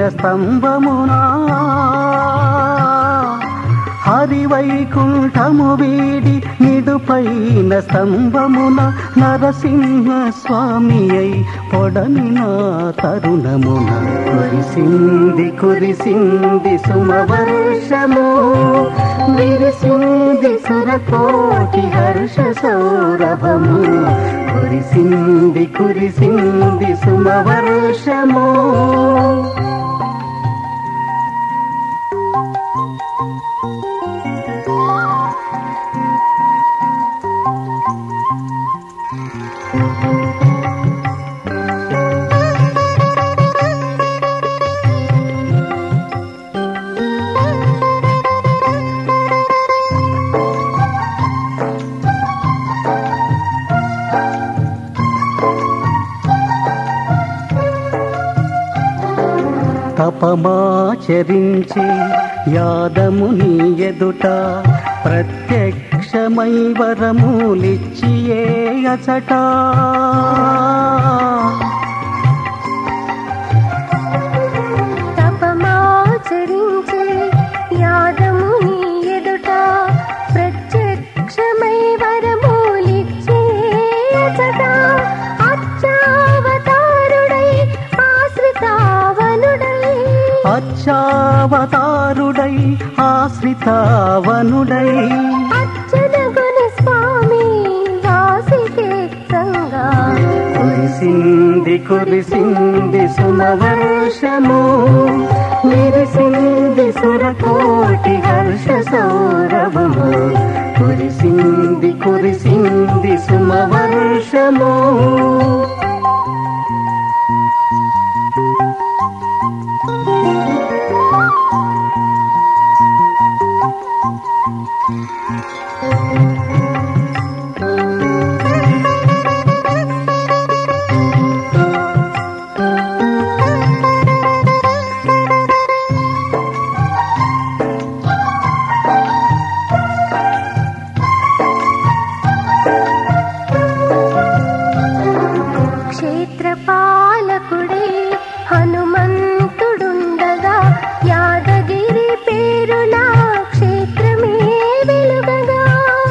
స్తంభమునా హరివైకుంఠము వీడి నిడుపైన స్తంభమున నరసింహ స్వామి అయి పొడమిన తరుణమున కురిసింది కురిసింది సుమవర్షము విరిసింది సురకోటి హర్ష సౌరభము కురిసింది కురిసింది సుమవర్షము. తపమాచరించి యాదముని ఎదుట ప్రత్యక్షమై వరములిచ్చియే అచట తపమాచరించి యాదముని ఎదుట ప్రత్యక్షమై వరములిచ్చియే అచట అచ్చావతారుడై ఆశ్రితావనుడై అచ్చనగుని స్వామి వాసికేత్సంగా కురిసింది కురిసింది సుమవర్షము విరిసింది సురకోటి హర్ష సౌరభము కురిసింది కురిసింది సుమవర్షము. క్షేత్రపాలకుడే హనుమంతుడుండగా యాదగిరి పేరున క్షేత్రమే వెలుగగా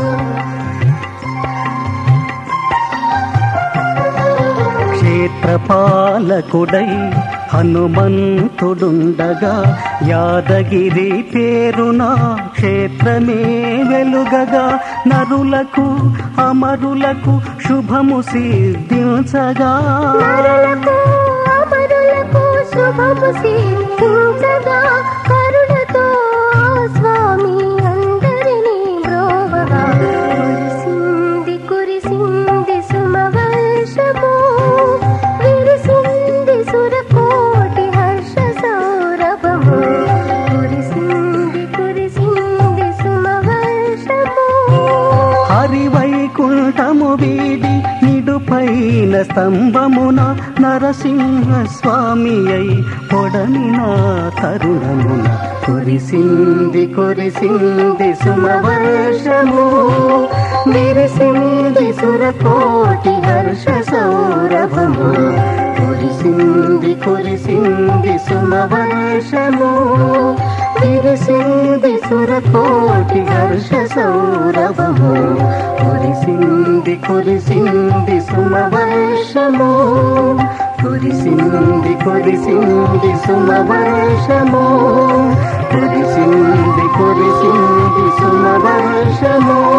క్షేత్రపాలకుడై హనుమంతుడుండగా యాదగిరి పేరున క్షేత్రమే వెలుగగా నరులకు అమరులకు శుభము సిద్ధించగా నరులకు అమరులకు శుభము సిద్ధించగా కరుణతో స్వామి అందరినీ బ్రోవగా కురిసింది కురిసింది సుమవర్షము విరిసింది సురకోటి హర్ష సౌరభము కురిసింది కురిసింది సుమవర్షము. హరివైకుంఠము వీడి నిడుపైన స్తంభమున నరసింహ స్వామి అయి పొడమిన తరుణమున కురిసింది కురిసింది సుమవర్షము విరిసింది సురకోటి హర్ష సౌరభము కురిసింది కురిసింది సుమవర్షము విరిసింది సురకోటి హర్ష సౌరభము కురిసింది కురిసింది సుమవర్షము కురిసింది కురిసింది సుమవర్షము కురిసింది కురిసింది సుమవర్షము.